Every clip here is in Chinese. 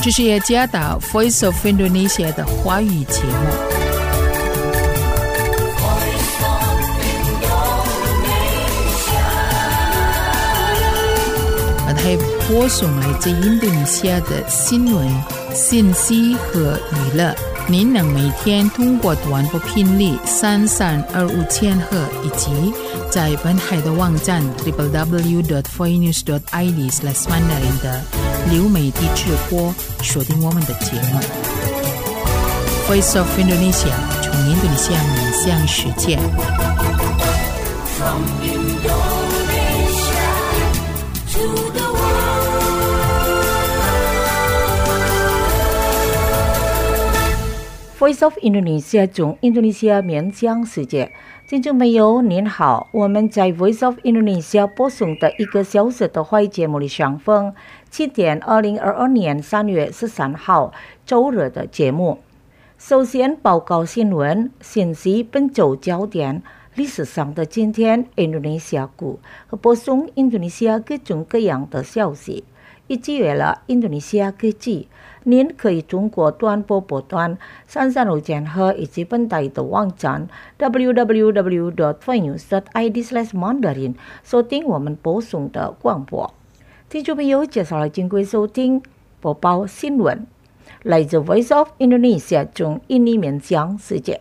这是雅加达 Voice of Indonesia 的华语节目。还播送来自印度尼西亚的新闻、信息和娱乐。您能每天通过短波频率3325千赫以及在本海的网站 www.voinews.id/mandarin 的流媒体直播收听我们的节目。Voice of Indonesia 从印度尼西亚面向世界。From Indonesia to the Voice of Indonesia 从印度尼西亚面向世界。听众朋友您好，我们在 Voice of Indonesia 播送的1个小时的华语节目里相逢，7点2022年3月13号周日的节目。首先报告新闻信息，本周焦点历史上的今天印度尼西亚股和播送印度尼西亚各种各样的消息，以及为了印度尼西亚科技，您可以通过短波波段335千赫以及本台的网站 www.voinews.id/mandarin 收听我们播送的广播。听众朋友，接下来请各位收听播报新闻，来自 Voice of Indonesia 从印尼面向世界。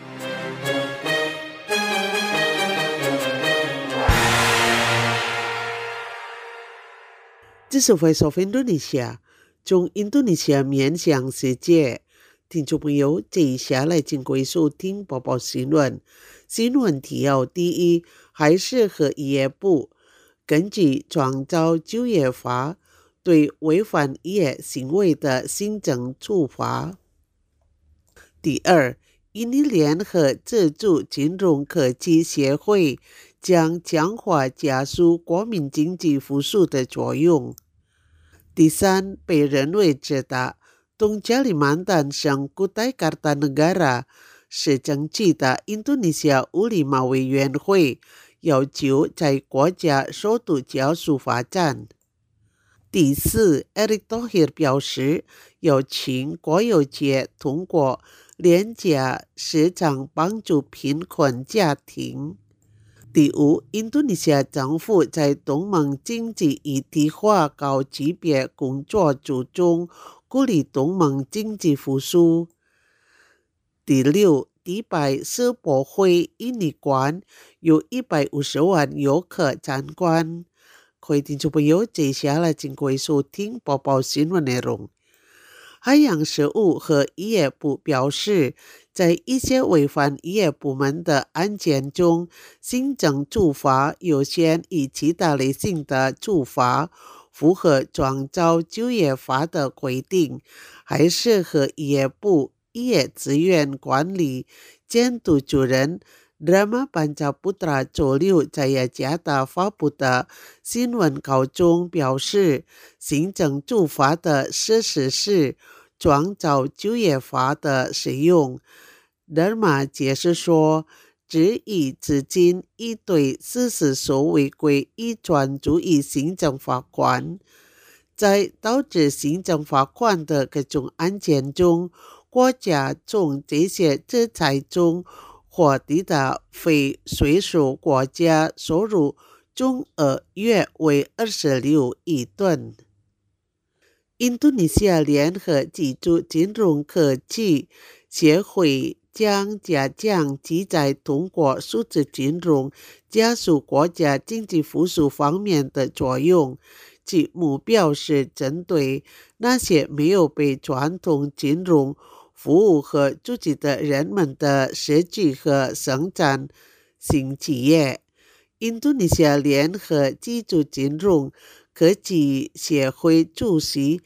这是 Voice of Indonesia 从印度尼西亚面向世界。听众朋友，接下来请各位收听播报新闻。新闻提要：第一，还是和渔业部根据创造就业法对违反渔业行为的行政处罚。第二，印尼联合自主金融科技协会将强化加速国民经济复苏的作用。第三，被认为值得东加里曼丹省Kutai Kartanegara市政区的印度尼西亚乌里马委员会要求在国家首都加速发展。第四， Erick Thohir 表示要请国有界通过廉价市场帮助贫困家庭。第五，印度尼西亚政府在东盟经济一体化高级别工作组中鼓励东盟经济复苏。第六，迪拜世博会印尼馆有150万游客参观。各位听众朋友，接下来请各位收听播报新闻内容。海洋事务和渔业部表示，在一些违反渔业部门的案件中，行政处罚优先于其他类型的处罚，符合创造就业法的规定。海事和渔业部渔业资源管理监督主任Drama Pancaputra周六在雅加达发布的新闻稿中表示，行政处罚的事实是创造就业法的使用。Dharma 解释说，至于至今已对40所违规已专注于行政法官。在导致行政法官的各种案件中，国家从这些制裁中获得的非税收国家收入总额约为26亿吨。印度尼西亚联合自主金融科技协会将加强其在通过数字金融加速国家经济复苏方面的作用，其目标是针对那些没有被传统金融服务和组织的人们的设计和生产新企业。印度尼西亚联合自主金融科技协会主席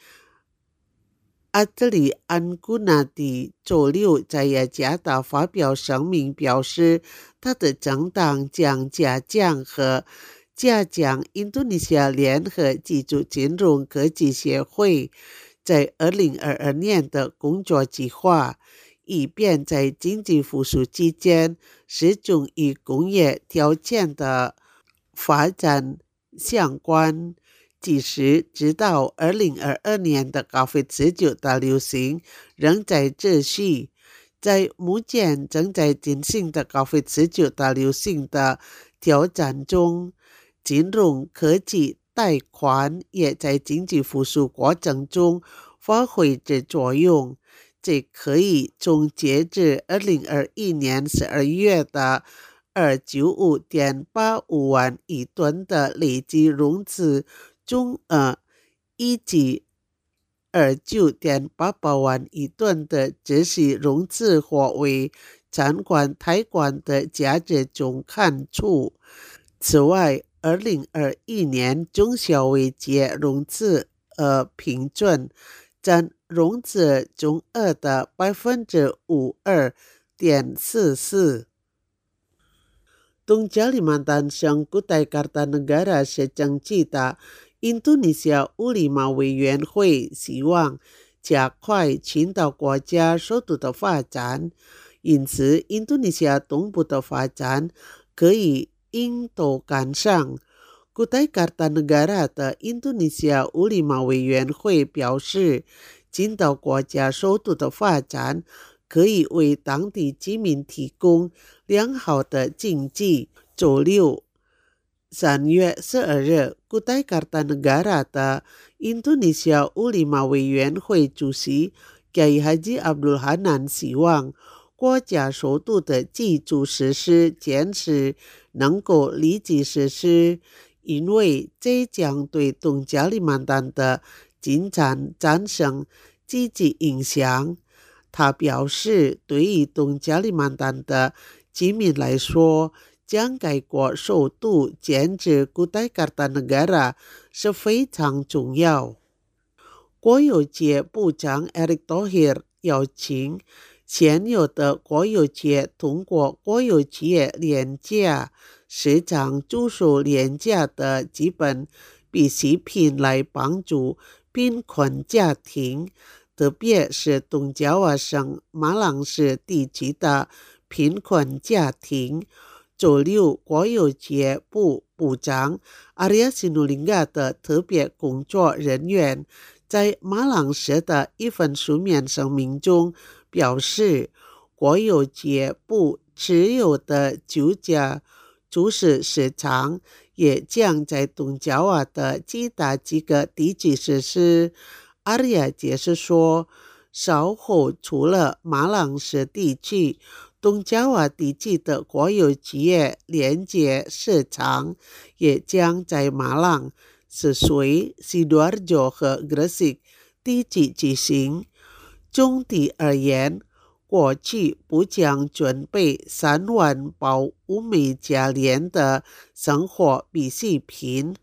Adli Angunadi 周六在雅加达发表声明，表示他的政党将加强印度尼西亚联合自主金融科技协会在2022年的工作计划，以便在经济复苏期间适用与工业条件的发展相关。 即使直到2022年的COVID-19大流行仍在继续。在目前正在进行的COVID-19大流行的挑战中，金融科技贷款也在经济复苏过程中发挥着作用。这可以从截至2021年12月的295.85万亿吨的累计融资总额，以及29.88万亿吨的这些融资或为参观贷款的价值中看出。此外，2021年中小微企业融资平均占融资总额的 52.44%。东加里曼丹省古代Kartanegara是政治的印度尼西亚乌里马委员会希望加快群岛国家首都的发展，因此印度尼西亚东部的发展可以应头赶上。古代Kartanegara的印度尼西亚乌里马委员会表示，群岛国家首都的发展可以为当地居民提供良好的经济。周六3月12日，古代Kartanegara的印度尼西亚乌里马委员会主席Kiai Haji Abdul Hanan希望国家首都的基础设施建设能够立即实施，因为这将对东加里曼丹的进展产生积极影响。他表示，对于东加里曼丹的居民来说，将该国首都建至古代Kartanegara是非常重要。国有企业部长 Erick Thohir 邀请现有的国有企业通过国有企业廉价市场租售廉价的基本必需品来帮助贫困家庭，特别是东爪哇省马朗市地区的贫困家庭。周六，国有企业部部长Arya Sinulinga的特别工作人员在马朗市的一份书面声明中表示，国有企业部持有的9家株式市场也将在东爪哇的其他几个地区实施。阿里亚解释说，稍后除了马朗市地区，东爪哇地区的国有企业连接市场也将在马朗、泗水、Sidoarjo 和 Gresik 地区举行。总体而言，过去不将准备3万包乌梅加莲的生活必需品。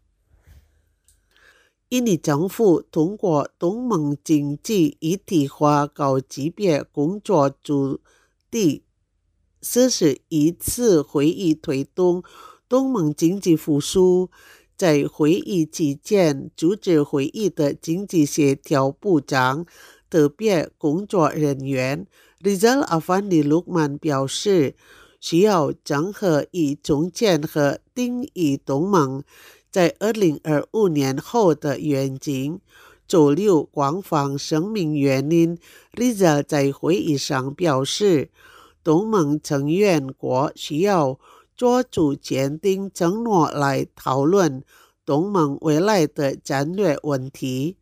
印尼政府通过东盟经济一体化高级别工作组第41次会议推动东盟经济复苏。在会议期间，主持会议的经济协调部长特别工作人员 Rizal Afandi Lukman 表示，需要整合以重建和定义东盟在2025年后的愿景。周六官方声明原因， Rizal 在会议上表示，东盟成员国需要做出坚定承诺来讨论东盟未来的战略问题。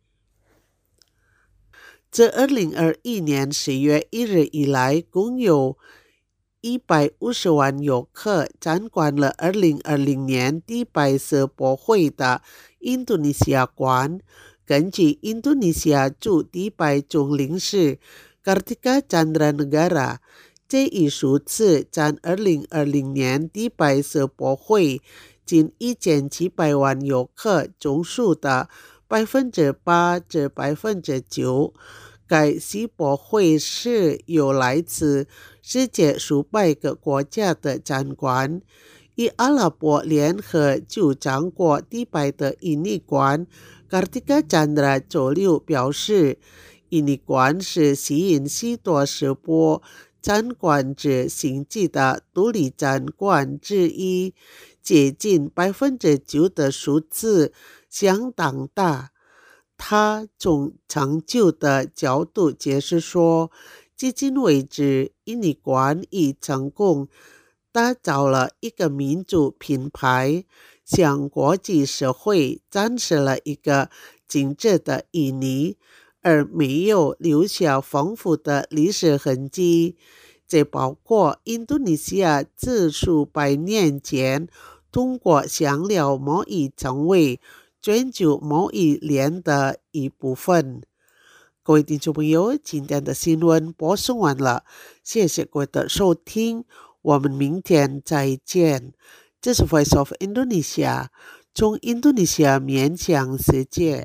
自2021年10月1日以来，共有150万游客参观了2020年迪拜世博会的印度尼西亚馆。根据印度尼西亚驻迪拜总领事 Kartika Chandranegara， 这一数字占2020年迪拜世博会近1700万游客总数的 8% 至 9%。该世博会是由来自世界数百个国家的参观。以阿拉伯联合酋长国迪拜的印尼馆 Kartika Chandra 周六表示，印尼馆是吸引许多世博参观者兴趣的独立展馆之一，接近 9% 的数字相当大。他从长久的角度解释说，至今为止，印尼馆已成功打造了一个民族品牌，向国际社会展示了一个精致的印尼，而没有留下丰富的历史痕迹。这包括印度尼西亚自数百年前通过香料贸易成为全球贸易链的一部分。各位听众朋友，今天的新闻播送完了，谢谢各位的收听，我们明天再见。这是 Voice of Indonesia， 从印度尼西亚面向世界。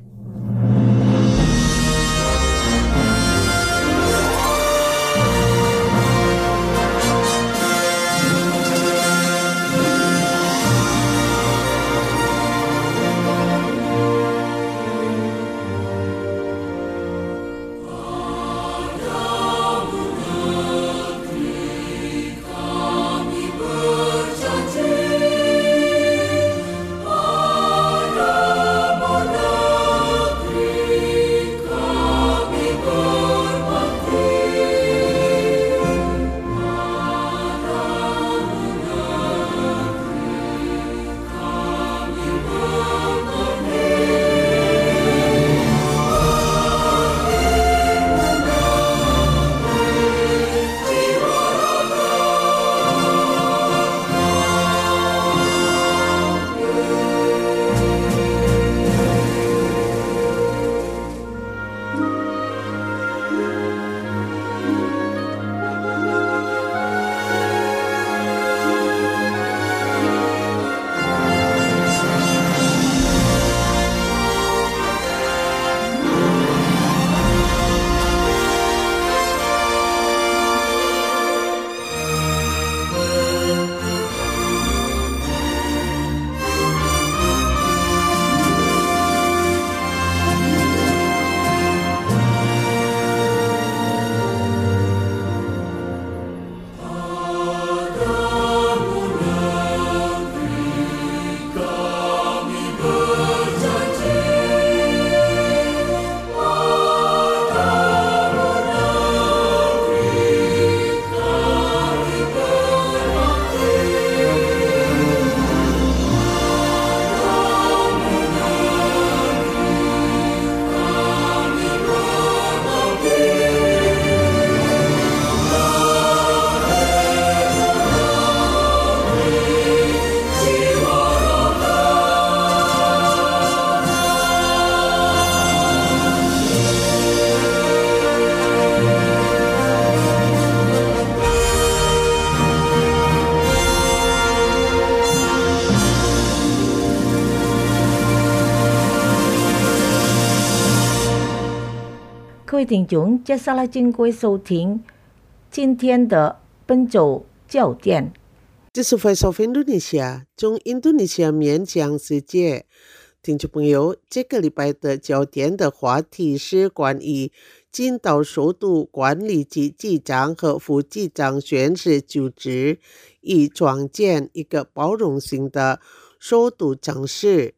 各位听众，接下来请各位收听今天的本周焦点。 这是 Voice of Indonesia， 从印度尼西亚面向世界。听众朋友，这个礼拜的焦点的话题是关于金岛首都管理局局长和副局长宣誓就职，以创建一个包容性的首都城市。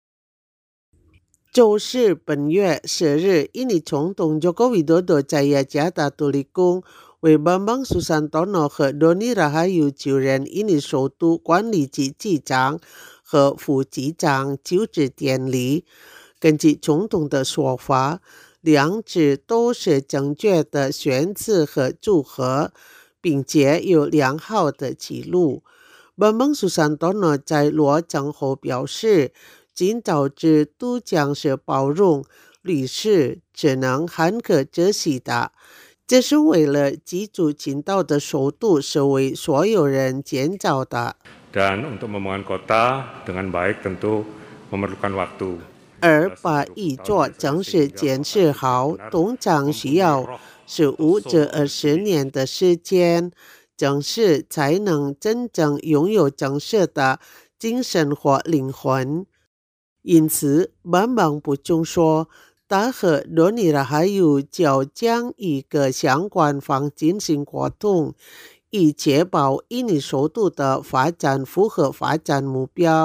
就是本月10日，印尼总统Joko Widodo在雅加达独立宫为Bambang Susantono和Doni Rahayu就任印尼首都管理局局长和副局长就职典礼。根据总统的说法，两者都是正确的选择和组合，并且有良好的记录。Bambang Susantono在落成后表示，金岛制度将是包容、律师、智能和可持续的，这是为了记住金岛的首都是为所有人建造的。 Dan untuk membangun kota dengan baik tentu memerlukan waktu。 而把一座城市建设好，通常需要15至20年的时间，城市才能真正拥有城市的精神或灵魂。因此Bambang补充说，他和Doni Rahayu就将一个相关方进行活动，以确保印尼首都的发展符合发展目标。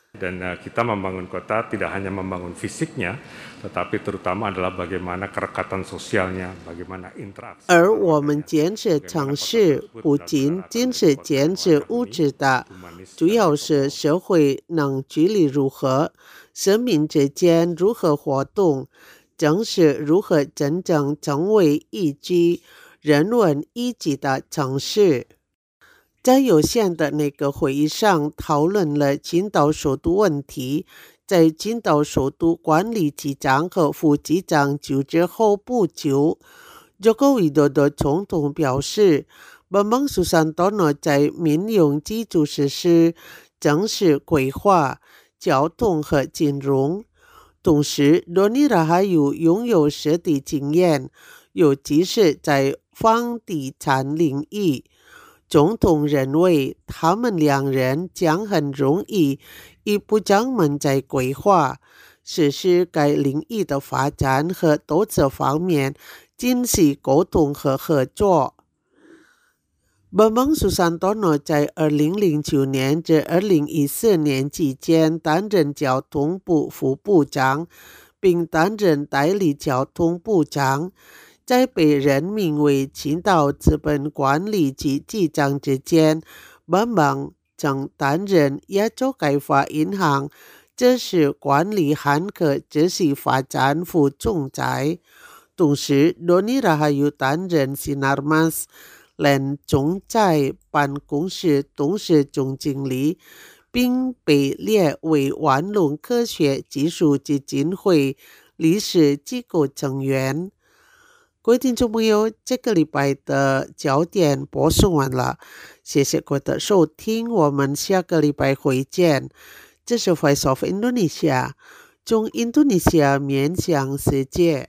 Dan kita membangun kota tidak hanya membangun fisiknya, tetapi terutama adalah bagaimana kerekatan sosialnya, bagaimana interaksi. 而我们建设城市不仅仅是建设物质的，主要是社会凝聚力如何，生命之间如何活动，城市如何真正成为宜居、人文宜居的城市。在有限的那个会议上讨论了金岛首都问题，在金岛首都管理局长和副局长就职后不久，Joko Widodo总统表示，Bambang Susantono在民用基础设施、城市规划、交通和金融，同时Doni Rahayu拥有实地经验，尤其是在房地产领域。总统认为他们两人将很容易与部长们在规划、实施该领域的发展和多侧方面进行沟通和合作。Bambang Susantono 在2009年至2014年期间担任交通部副部长，并担任代理交通部长。在被任命为青岛资本管理局局长之前，Bambang曾担任亚洲开发银行知识管理和知识发展副总裁，同时Doni Rahayu担任 Sinarmas 联总裁办公室董事总经理，并被列为万隆科学技术基金会理事机构成员。各位听众朋友，这个礼拜的焦点播送完了，谢谢各位的收听，我们下个礼拜会见。这是 Voice of Indonesia， 从印度尼西亚面向世界。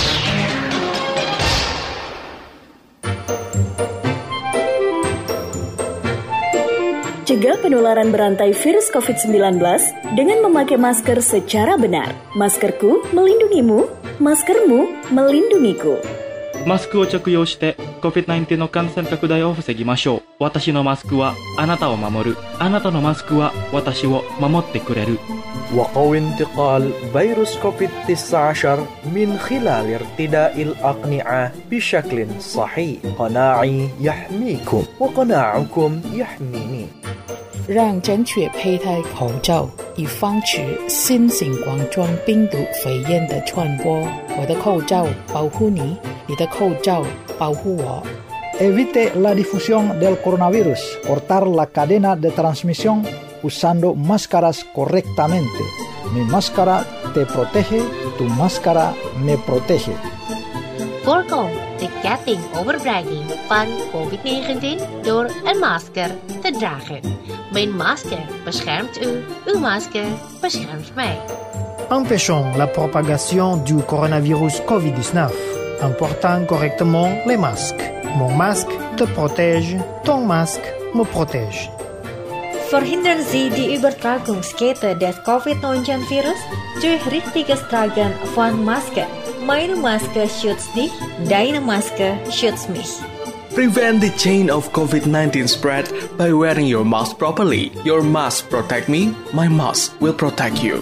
Cegah penularan berantai virus COVID-19 dengan memakai masker secara benar. Maskerku melindungimu, maskermu melindungiku. マスクを着用して COVID-19 の感染拡大を防ぎましょう。私のマスクはあなたを守る。あなたのマスクは私を守ってくれる。 وقوي انتقال فيروس كوفيد-19 من خلال ارتداء الأقنعة بشكل صحيح. قناعي يحميكم وقناعكم يحميني. 让正确佩戴口罩，以防止新型冠状病毒肺炎的传播。我的口罩保护你，你的口罩保护我。 Evite la difusión del coronavirus. Cortar la cadena de transmisión usando máscaras correctamente. Mi máscara te protege, tu máscara me protege. Voorkom de ketting overbrenging van COVID-19 door een masker te dragen. Mijn masker beschermt u, uw masker beschermt mij. Empêchons la propagation du coronavirus COVID-19 en portant correctement les masques. Mon masque te protège, ton masque me protège. Verhindern Sie die Übertragungskette des COVID-19-Virus durch richtiges Tragen von Masken. Meine Maske schützt dich, deine Maske schützt mich. Prevent the chain of COVID-19 spread by wearing your mask properly. Your mask protect me, my mask will protect you.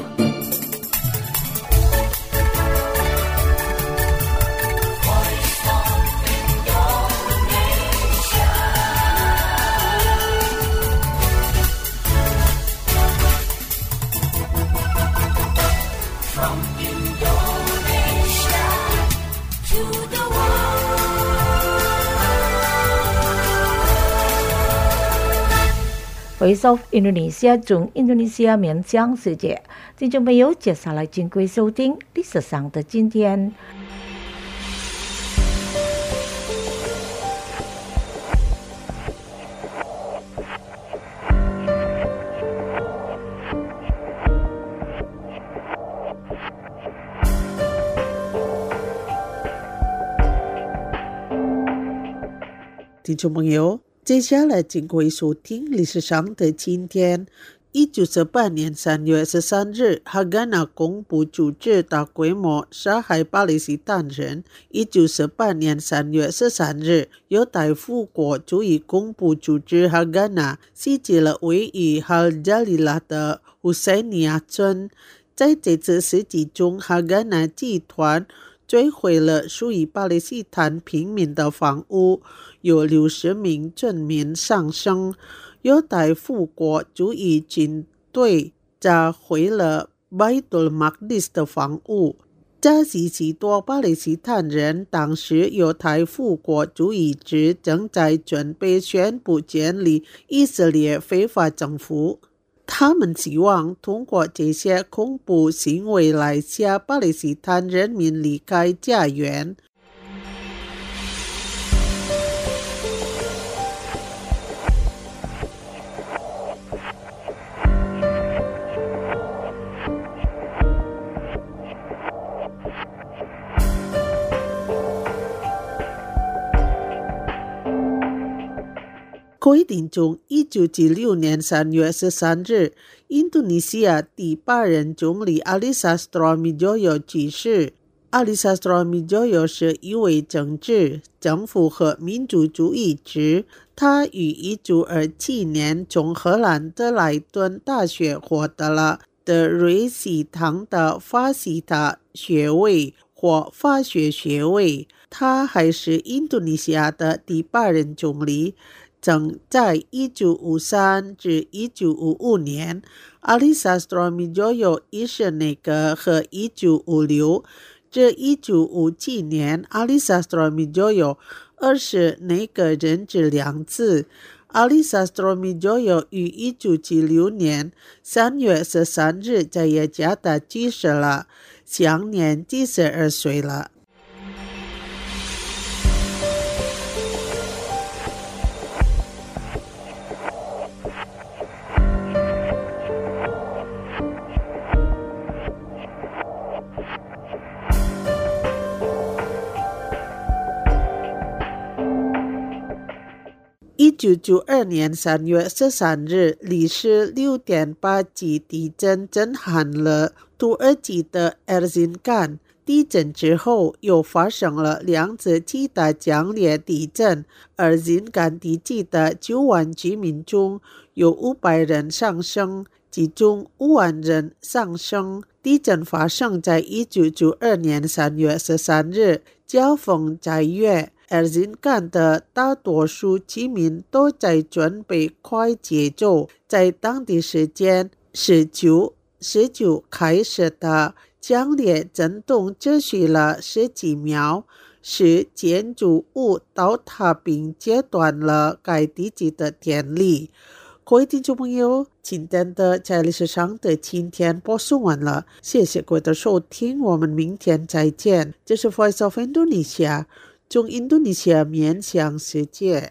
Voice of Indonesia 从印度尼西亚面向世界，听众朋友，接下来请各位收听历史上的今天。 听众朋友，接下来请各位收听历史上的今天。 1948年3月13日，哈加纳公布组织大规模杀害巴勒斯坦人。1948年3月13日，犹太复国主义公布组织哈加纳袭击了位于哈加里拉的胡塞尼亚村。在这次袭击中，哈加纳集团摧毁了属于巴勒斯坦平民的房屋，有60名村民丧生。犹太复国主义军队炸毁了拜杜尔马克迪斯的房屋，炸死许多巴勒斯坦人。当时犹太复国主义者正在准备宣布建立以色列非法政府，他们希望通过这些恐怖行为来吓巴勒斯坦人民离开家园。各位听众，1976年3月13日，印度尼西亚第8任总理阿里萨斯特罗米佐尤去世。阿里萨斯特罗米佐尤是一位政治、政府和民主主义者。他于1927年从荷兰德莱顿大学获得了德瑞西堂的法西塔学位或法学学位。他还是印度尼西亚的第8任总理。正在1953至1955年，阿里萨斯特罗米佐尤一世内阁和1956至1957年，阿里萨斯特罗米佐尤二世内阁任职2次。阿里萨斯特罗米佐尤于1976年3月13日在雅加达去世了，享年72岁了。1992年3月13日，历时6.8级地震震撼了土耳其的埃尔辛干。地震之后，又发生了2次其他强烈地震。埃尔辛干地区的9万居民中，有500人丧生，其中5万人丧生。地震发生在1992年3月13日，飓风在越。埃尔辛干的大多数居民都在准备快节奏。在当地时间19开始的强烈震动持续了10几秒，使建筑物倒塌并截断了该地区的电力。各位听众朋友，今天的在历史上的今天播送完了，谢谢各位的收听，我们明天再见。这是 Voice of Indonesia， 从印度尼西亚面向世界。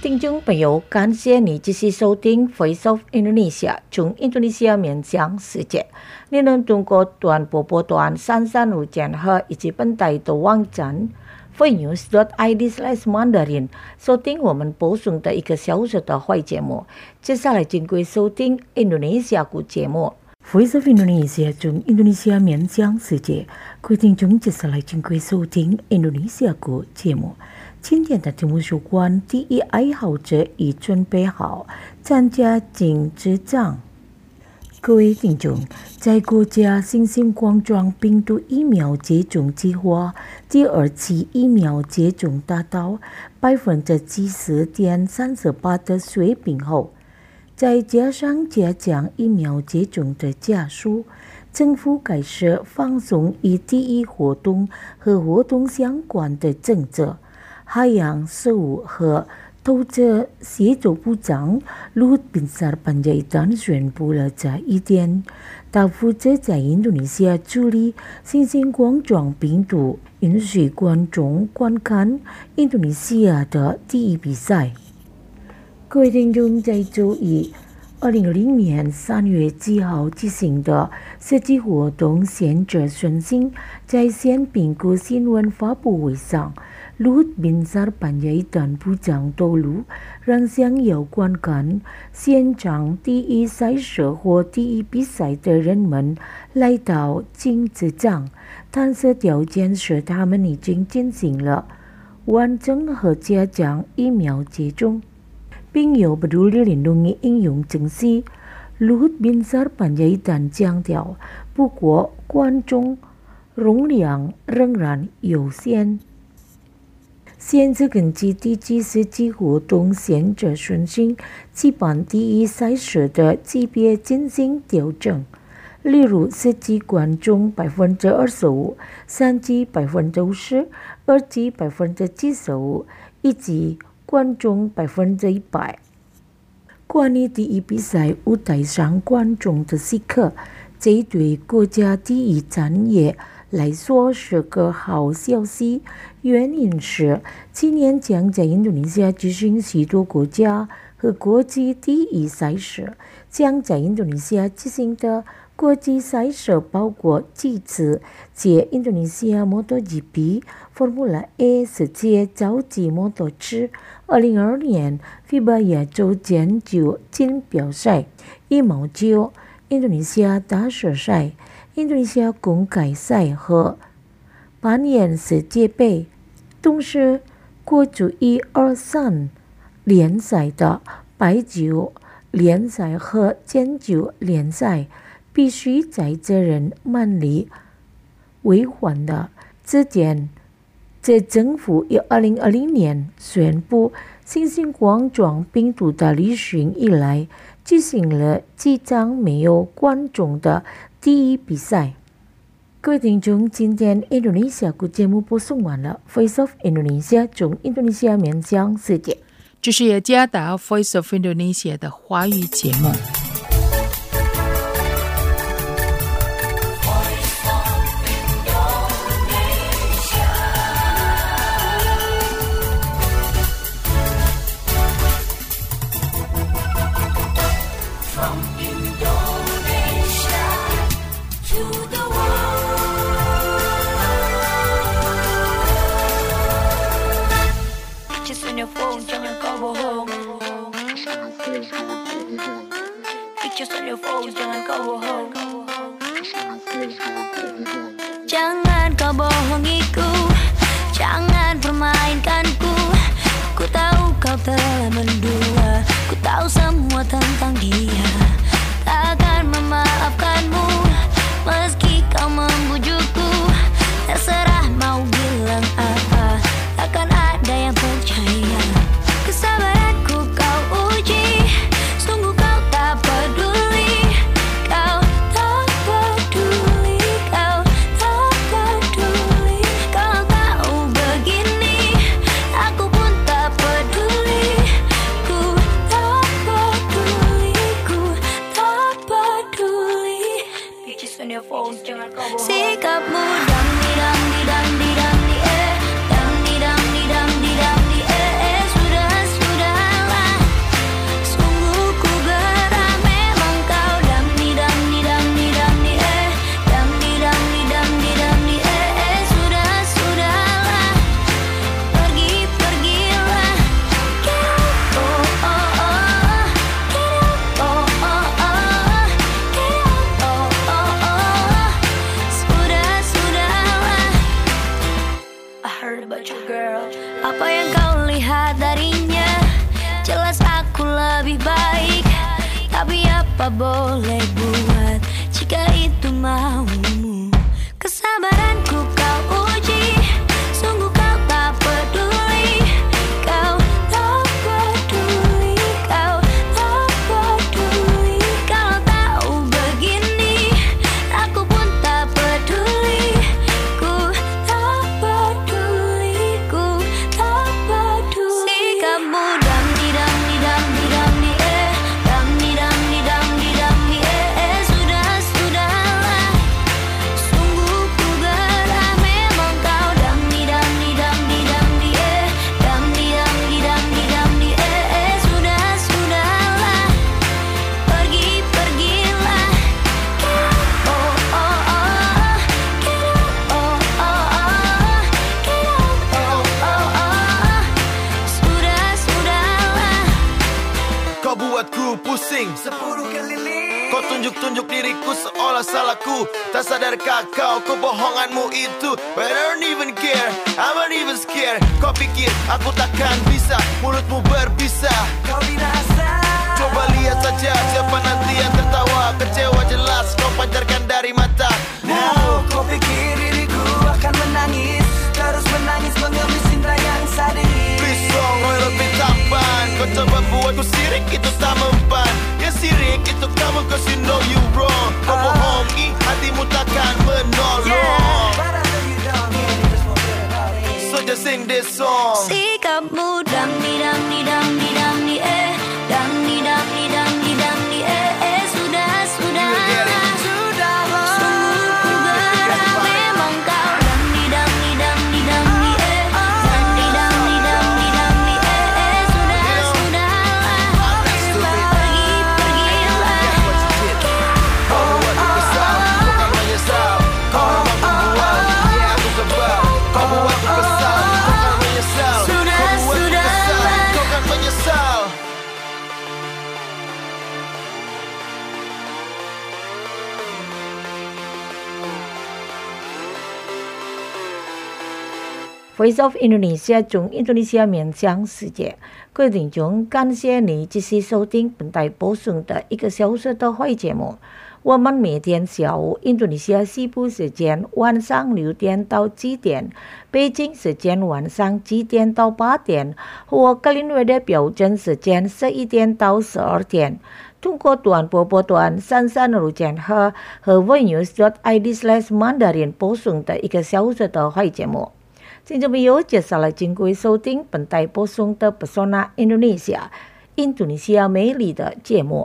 听众朋友，感谢你继续收听 Voice of Indonesia 从印度尼西亚面向世界。你能通过短波波段335键赫以及本台的网站 voinews.id/mandarin 收听我们播送的1个小时的坏节目。接下来请各位收听印度尼西亚语节目。Voice of Indonesia 从印度尼西亚面向世界，各位听众，接下来请各位收听印度尼西亚语节目。今天的节目有关第一爱好者已准备好参加金之奖。各位听众，在国家新型冠状病毒疫苗接种计划第2期疫苗接种达到 70.38% 的水平后，再加上加强疫苗接种的家数，政府开始放松与第一活动和活动相关的政策。海洋事务和投资协助部长 Luhut Binsar Panjaitan 宣布了这一点，他负责在印度尼西亚处理新型冠状病毒，允许观众观看印度尼西亚的第一比赛。各位听众，在周一2020年3月7号举行的设计活动贤者顺心在线评估新闻发布会上，Luhut Binsar Panjaitan 部长透露，让想要观看现场第一赛事或第一比赛的人们来到金之奖，但是条件是他们已经进行了完整和加强疫苗接种，并有peduli lindungi应用程序。Luhut Binsar Panjaitan 强调，不过观众容量仍然有限。现在根据第几世纪活动贤者顺心基本第一赛事的级别进行调整，例如设计观众 25%、3级 50%、2级 75%， 以及观众 100%。关于第一比赛舞台上观众的时刻，这对国家第一产业来说是个好消息，原因是今年将在印度尼西亚举行许多国家和国际第一赛事。将在印度尼西亚举行的国际赛事包括这次届印度尼西亚 MotoGP、Formula E 世界超级摩托车、2022年 FIBA 亚洲全球锦标赛、羽毛球、印度尼西亚大师赛、印度尼西亚公开赛和扮演世界杯。同时，国足123联赛的白球联赛和全球联赛必须在责任蛮力违反的之前，在政府于2020年宣布新型冠状病毒的旅行以来，举行了几场没有观众的第一比赛。各位听众，今天印度尼西亚节目播送完了。Voice of Indonesia 从印度尼西亚面向世界， 这是雅加达 Voice of Indonesia 的华语节目。 Jangan kau bohongiku, jangan permainkanku. Ku tahu kau telah mendua, ku tahu semua tentang dia. Takkan memaafkanmu, meski kau membujukku. Terserah mau bilang apa, takkan ada yang percaya. Kesabaranku kau uji, sungguh kau tak peduli. Kau tak peduli, kau tak peduli. Kau tahu begini, boleh buat jika itu maumu. Kesabaranku kau uji, sungguh kau tak peduli. Kau tak peduli, kau tak peduli. Kalau tahu begini, aku pun tak peduli. Ku tak peduli, ku tak peduli. Sikapmu dam di dam di dam di dam di dam di dam di dam di dam di sudahlah. Sungguh ku gerah memang kau dam di dam di dam di dam di dam di dam di dam di dam di sudahlah. Pergilah. Oh oh oh, get out. Oh oh oh, get out. Oh oh oh, sudahlah. Kau buatku pusing 10 keliling. Kau tunjuk-tunjuk diriku seolah salahku. Tak sadarkah kau kebohonganmu itu? But I don't even care, I'm not even scared. Kau pikir aku takkan bisa, mulutmu berbisa. Kau binasa. Coba lihat saja siapa nanti yang tertawa. Kecewa jelas kau pancarkan dari mata. Now kau pikir diriku akan menangis, terus menangis mengemis cinta yang sadis. Please dong, kau lebih tampan. Kau coba buatku sirik, itu tak mempan. Ya sirik itu kamu, cause you know you wrong. Kau bohongi, hatimu takkan menolong. But I know you don't get it, just forget about it. So just sing this song. Sikapmu dam di dam di dam di dam di dam di dam di dam di dam di sudahlah. Sungguh ku gerah memang kau dam di dam di dam di dam di dam di dam di dam di dam di sudahlah. Pergilah. Kau buat aku kesal, kau kan menyesal. Kau memang pembual, yeah aku kebal. Kau buat aku kesal, kau kan menyesal. Kau buat aku kesal, kau kan menyesal. Voice of Indonesia 从印度尼西亚面向世界，各位听众，感谢你继续收听本台播送的1个小时的会节目。我们每天下午印度尼西亚西部时间晚上6点到7点，北京时间晚上7点到8点，和格林威治标准时间11点到12点。通过短波波段33.5赫和 VNews.id/Mandarin 播送的1个小时的会节目。听众朋友，接下来请各位收听本台播送的 Pesona Indonesia 印度尼西亚美丽的节目。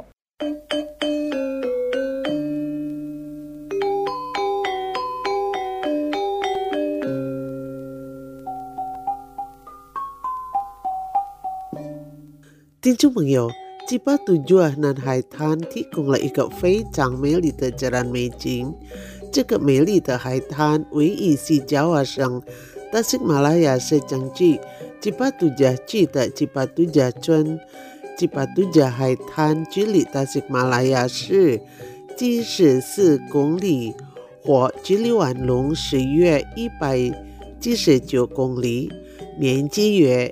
听众朋友，787南海滩提供了一个非常美丽的自然美景。这个美丽的海滩位于西爪哇省Tasikmalaya市政区787区的787村。787海滩距离Tasikmalaya市74公里，或距离万隆市约199公里，面积约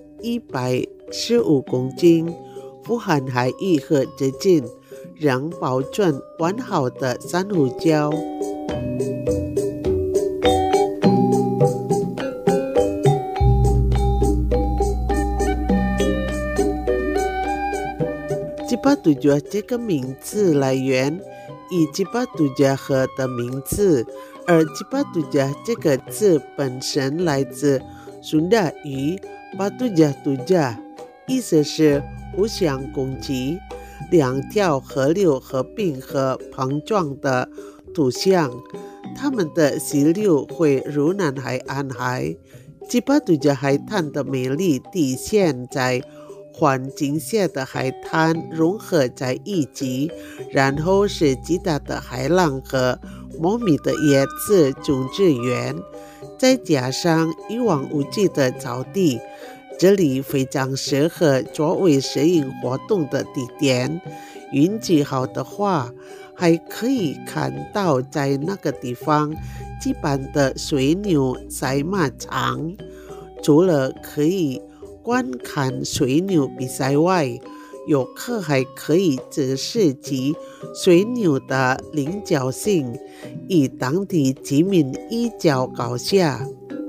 115公斤，富含海域和直径，仍保存完好的珊瑚礁。787这个名字来源于787河的名字，而787这个字本身来自苏达语877，意思是互相攻击，两条河流合并和碰撞的图像。它们的溪流汇入南海岸海。787海滩的美丽体现在环境下的海滩融合在一起，然后是极大的海浪和茂密的叶子种植园，再加上一望无际的草地，这里非常适合作为摄影活动的地点。运气好的话，还可以看到在那个地方举办的水牛赛马场。除了可以观看水牛比赛外， 游客还可以指示及水牛的菱角性，与当地居民一较高下。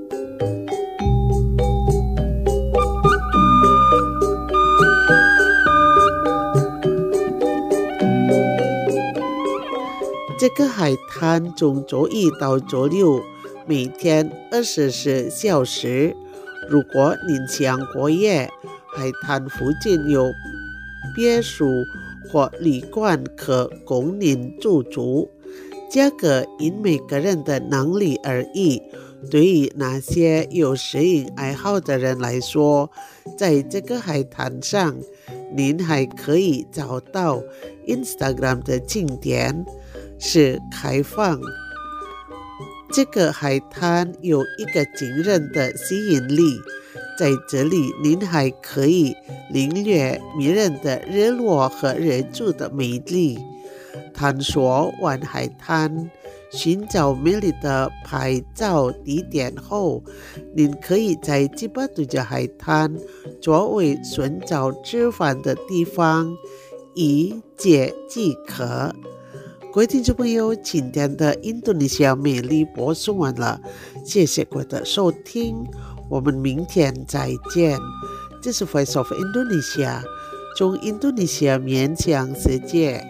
这个海滩从周一到周六每天24小时。如果您想过夜，海滩附近有别墅或旅馆可供您驻足，价格因每个人的能力而异。对于那些有摄影爱好的人来说，在这个海滩上，您还可以找到 Instagram 的景点是开放。这个海滩有一个惊人的吸引力，在这里您还可以领略迷人的日落和日出的美丽。探索完海滩，寻找美丽的拍照地点后，您可以在吉巴杜加海滩作为寻找吃饭的地方，一解即可。各位听众朋友，今天的印度尼西亚美丽播送完了，谢谢各位的收听，我们明天再见。这是 Voice of Indonesia， 从印度尼西亚面向世界。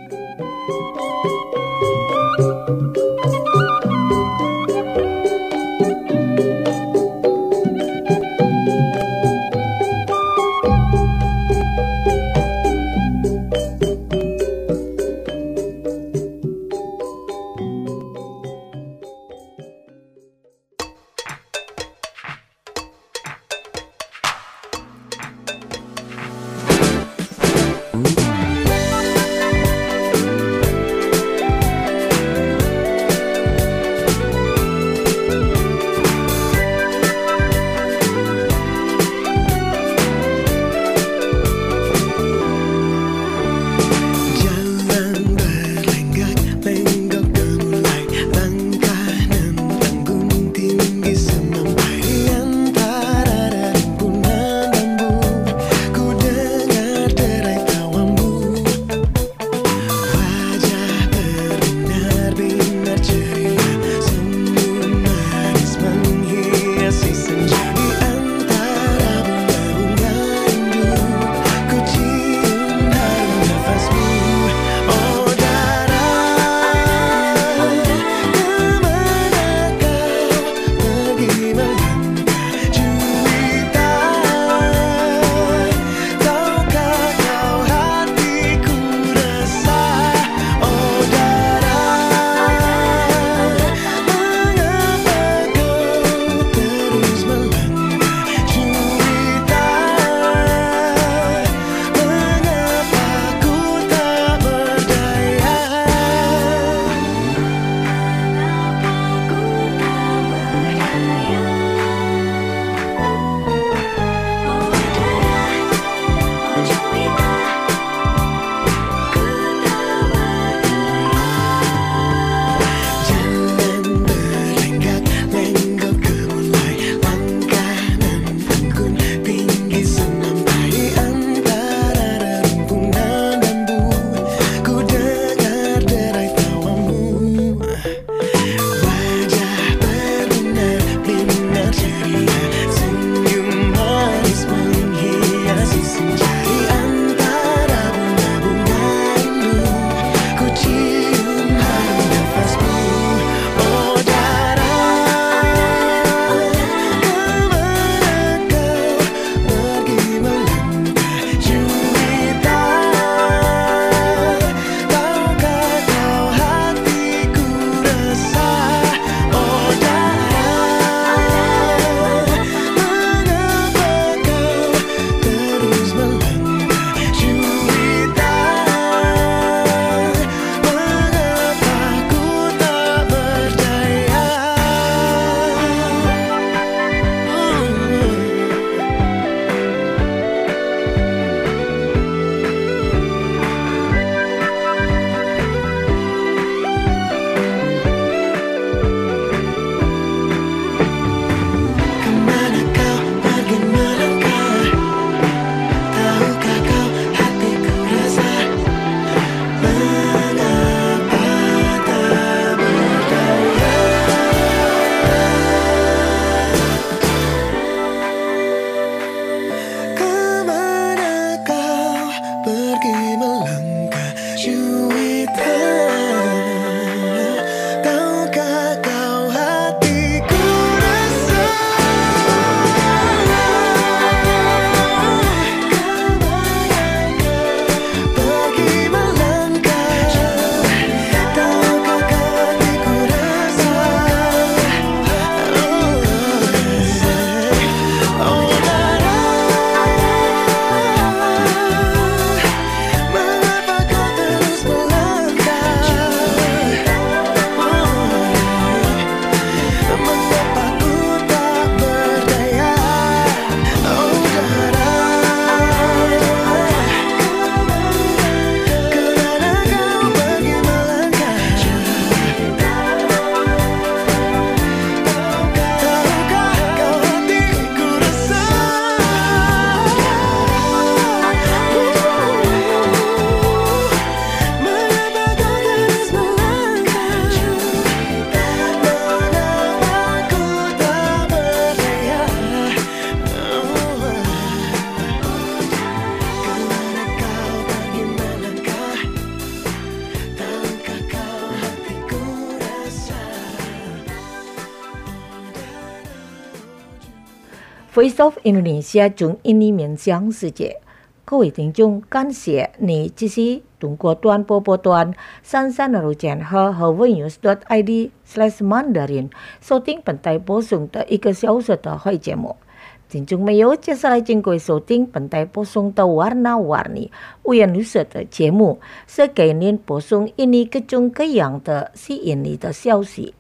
Voice of Indonesia 中印尼面向世界。各位听众，感谢你支持通过短波波段33.2赫和 VNews.id/Mandarin 收听本台播送的1个小时的会节目。听众朋友，接下来请各位收听本台播送的 Warna-Warni 五颜六色的节目，是给您播送印尼各种各样的吸引你的消息。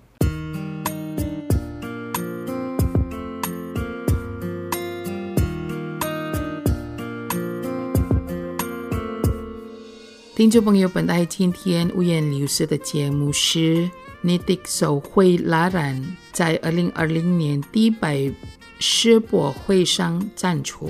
听众朋友，本台今天五颜六色的节目是 Nitik 手绘拉染在2020年第100世博会上展出。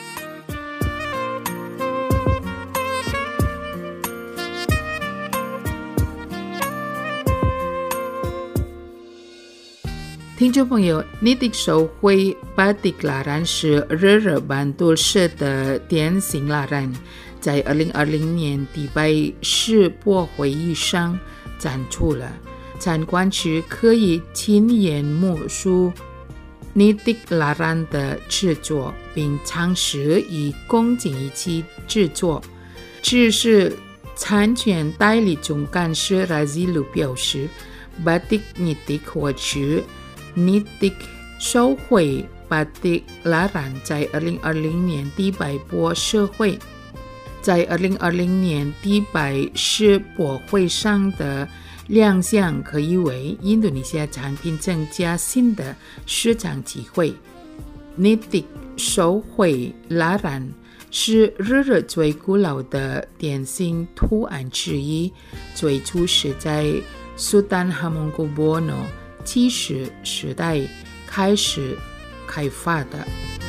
听众朋友 ，Nitik 手绘 batik 拉染是热热Bantul市的典型拉染，在2020年第100世博会上展出了。参观时可以亲眼目睹Nitik 拉染的制作，并尝试以工匠一起制作。这是参选代理总干事 Razilu 表示 ，Batik Nitik 或是 Nitik 手绘 batik 拉染在2020年第100博社会，在2020年第100世博会上的亮相可以为印度尼西亚产品增加新的市场机会。Nitik 手绘拉染是日日最古老的典型图案之一，最初是在苏丹哈蒙古波诺70时代开始开发的。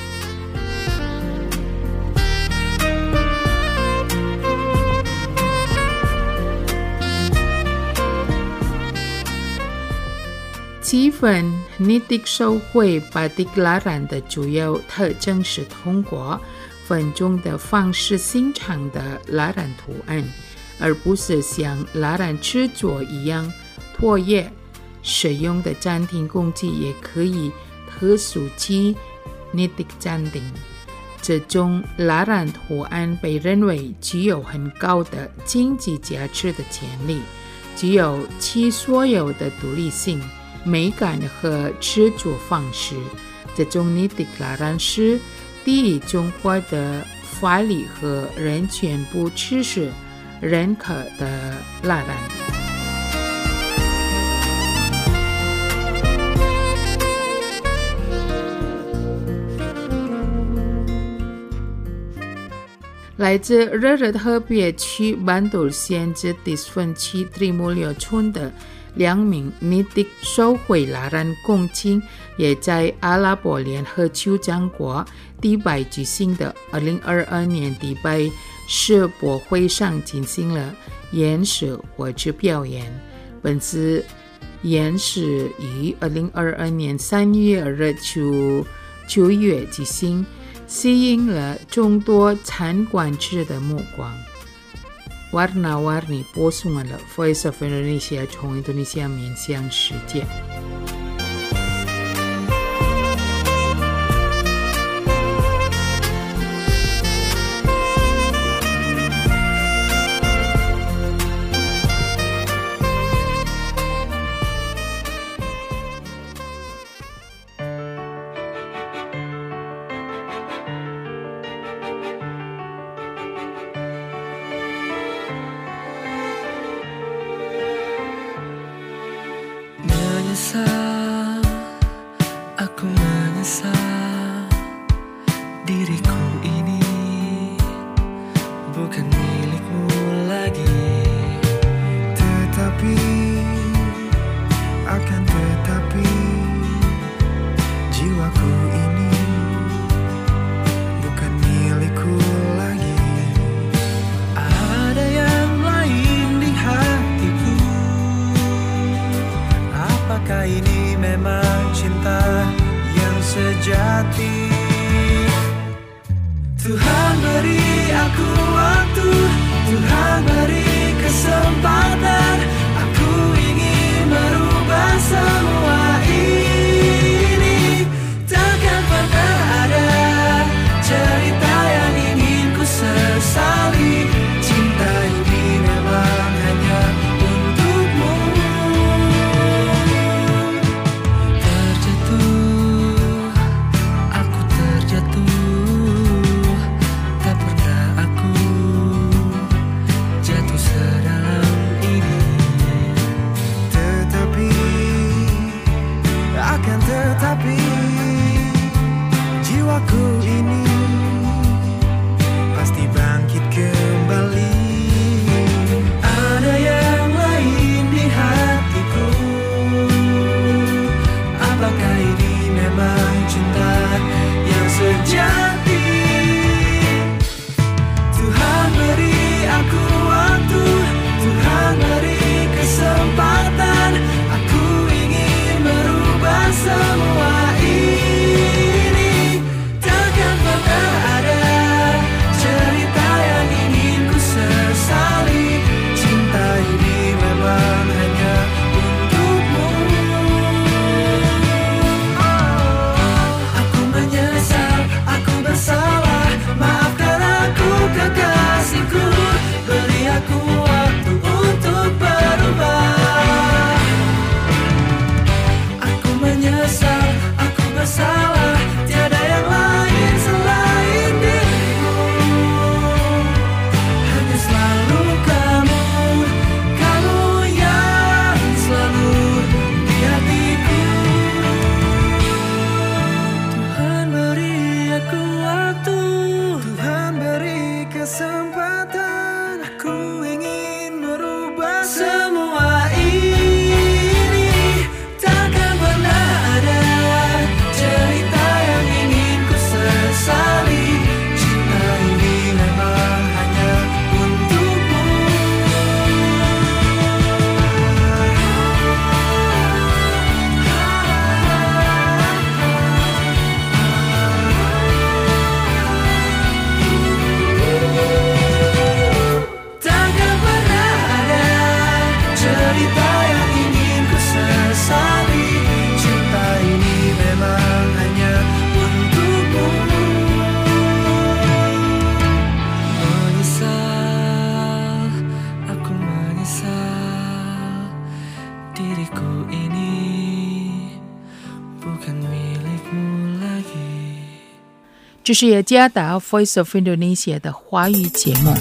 七份 Nitik 手绘 batik 拉染的主要特征是通过分钟的方式形成的拉染图案，而不是像拉染制作一样拖曳。使用的粘钉工具也可以特殊其 Nitik 粘钉。这种拉染图案被认为具有很高的经济价值的潜力，具有其所有的独立性、美感和制作方式。这种 Nitik 拉染是第一种获得法律和人权部知识认可的拉染。来自热热特别区Bantul县之迪斯芬区Trimulyo村的2名 Nitik 手绘拉染工匠，也在阿拉伯联合酋长国第100举行的2022年第100世博会上进行了演示或者表演。本次演示于2022年3月2日至9月举行，吸引了众多参观者的目光。Warna-Warni 播送了 Voice of Indonesia 从印度尼西亚面向世界。 Aku menyesal diriku ini bukan milikmu lagi, tetapi akan tetapi jiwaku ini bukan milikku lagi. Ada yang lain di hatiku. Apakah ini memang cinta yang sejati? Tuhan beri aku waktu, Tuhan beri kesempatan. Aku ingin merubah semua ini. Takkan pernah 这是雅加达 Voice of Indonesia 的华语节目。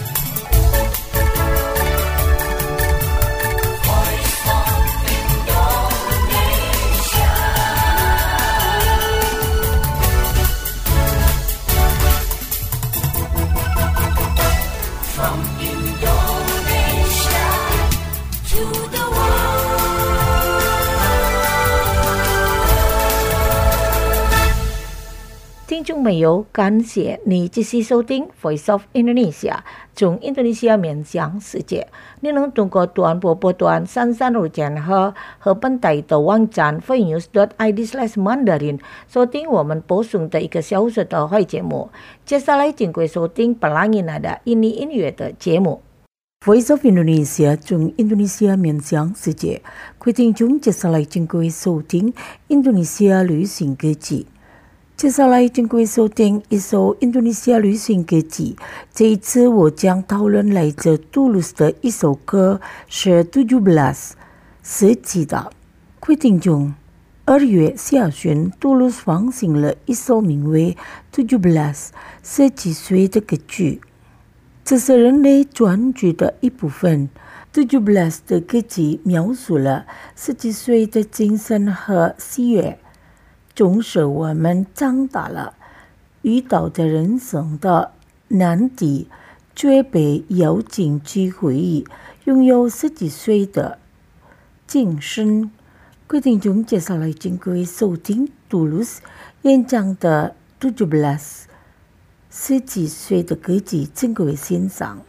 听众朋友，感谢你继续收听 Voice of Indonesia 从印度尼西亚面向世界。你能通过短波波段33.5赫和本台的网站 voinews.id/mandarin 收听我们播送的1个小时的华语节目。接下来请各位收听 Pelangi Nada Ini 音乐的节目。Voice of Indonesia 从印度尼西亚面向世界。各位听众，接下来请各位收听印度尼西亚旅行歌曲。接下来请各位收听一首印度尼西亚旅行歌曲。这一次我将讨论来自杜鲁斯的一首歌，是1717的。各位听众，2月下旬，杜鲁斯发行了一首名为17 17岁的歌曲。这是人类专辑的一部分。17的歌曲描述了17岁的精神和喜悦。总是我们长大了，遇到的人生的难题，却被邀请去回忆，拥有17岁的精神。各位听众，接下来请各位收听杜鲁斯演唱的17 17岁的歌曲，请各位欣赏。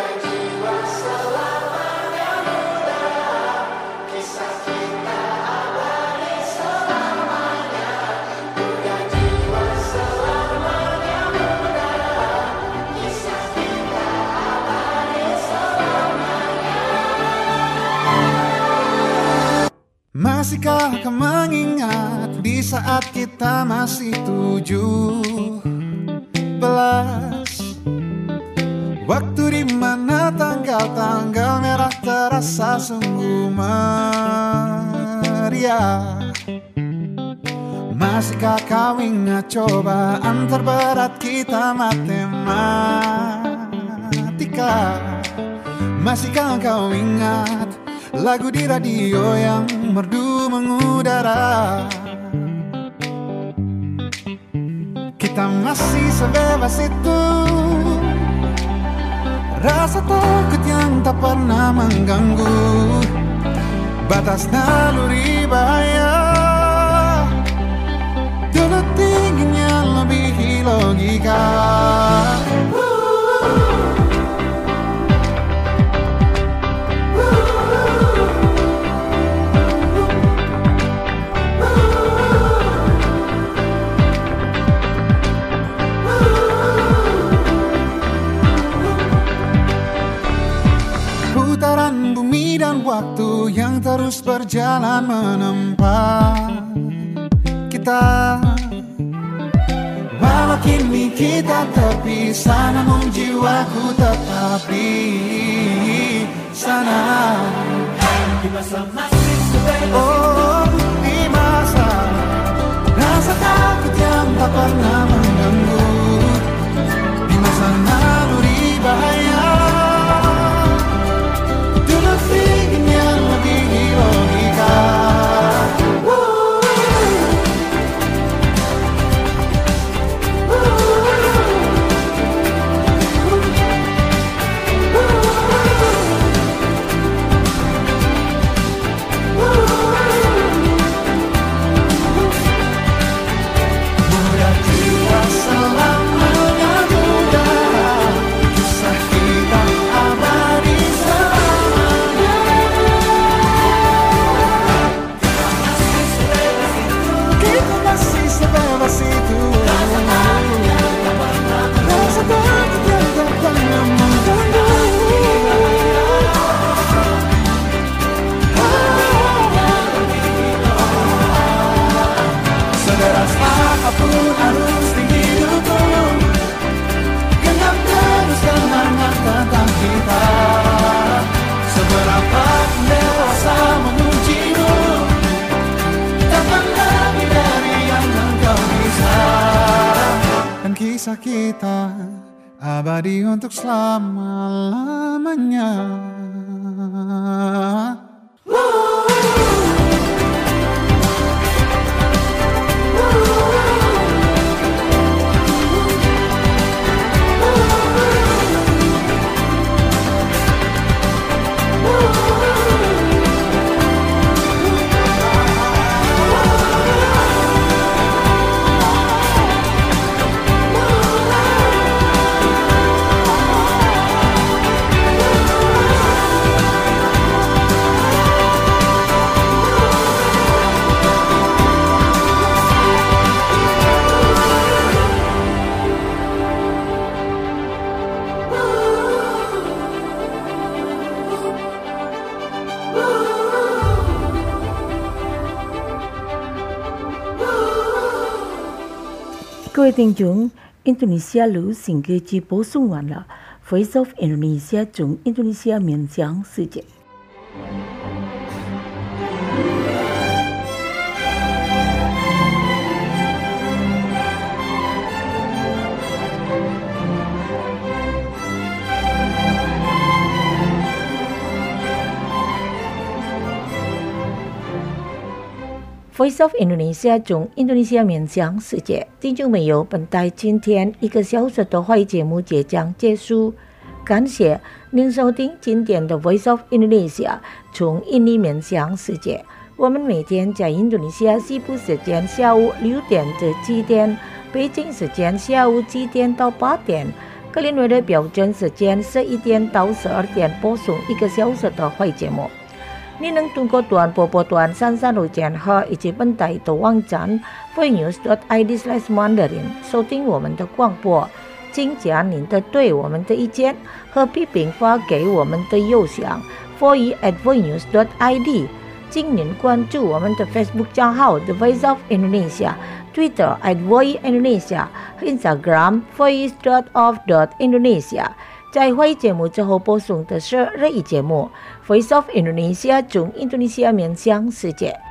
Masihkah kau mengingat di saat kita masih 17? Waktu di mana tanggal-tanggal merah terasa sungguh meriah. Masihkah kau ingat cobaan terberat kita matematika? Masihkah kau ingat lagu di radio yang merdu mengudara? Kita masih sebebas itu, rasa takut yang tak pernah mengganggu batas naluri bahaya. Dulu tingginya lebihi logika. Putaran bumi dan waktu yang terus berjalan menempa kita. Walau kini kita terpisah, namun jiwaku tetap di sana. Di masa masih sebebas oh, di masa rasa takut yang tak pernah mengganggu, di masa naluri bahaya. Dulu tingginya lebihi logika. Mudah jiwa Bangsa kita abadi untuk selama-lamanya. 各位听众，印度尼西亚流行歌曲播送完了。Voice of Indonesia 从印度尼西亚面向世界。Voice of Indonesia 从印度尼西亚面向世界，听众朋友，本台今天1个小时的会节目即将结束，感谢您收听今天的 Voice of Indonesia 从印尼面向世界。我们每天在印度尼西亚西部时间下午6点至7点，北京时间下午7点到8点，格林威治标准时间11点到12点播送1个小时的会节目。你能通过短波波段33路线和以及本台的网站 voinews.id/mandarin 收听我们的广播，请将您的对我们的意见和批评发给我们的邮箱 voe@voinews.id。请您关注我们的 Facebook 账号 The Voice of Indonesia、Twitter @voindonesia 和 Instagram voice.of.indonesia。在会节目之后播送的是日语节目 Voice of Indonesia 从印度尼西亚面向世界。